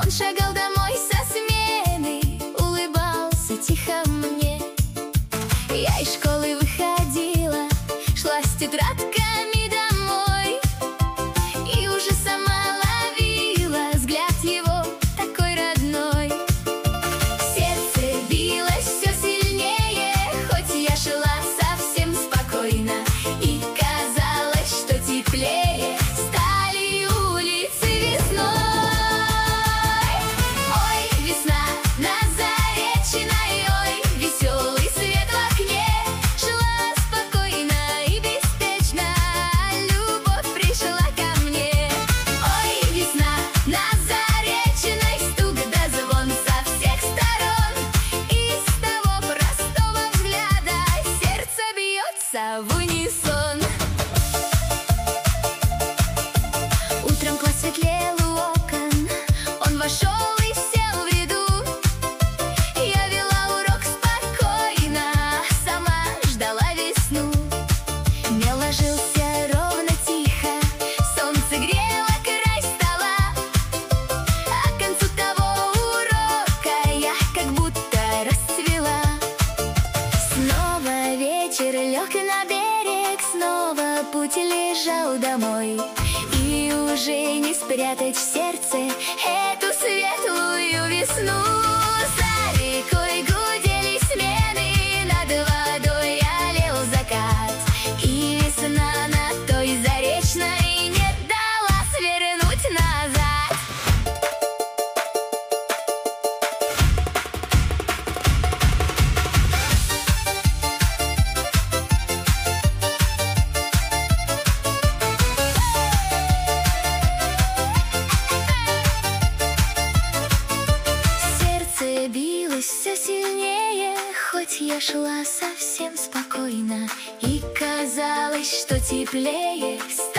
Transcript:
Он шагал домой со смены, улыбался тихо мне. Я из школы выходила, шла с тетрадками домой, и уже сама ловила взгляд его такой родной. Сердце билось все сильнее, хоть я шла совсем спокойно, и казалось, что теплее стали улицы весной. Ой, весна на Заречной, ой, веселый свет в окне. Шла спокойно и беспечно, любовь пришла ко мне. Ой, весна на Заречной, стук да звон со всех сторон, и с того простого взгляда сердце бьется в унисон. Утром класс светлел у окон, он вошел и сел в ряду. Я вела урок спокойно, сама ждала весну. Мел ложился ровно тихо, солнце грело край стола, а к концу того урока я как будто расцвела. Снова вечер лег на берег, снова путь лежал домой, и уже не спрятать в сердце эту светлую весну. За рекой гудели смены, над водой алел закат, и весна на той Заречной не дала свернуть назад. Сердце билось все сильнее, хоть я шла совсем спокойно, и казалось, что теплее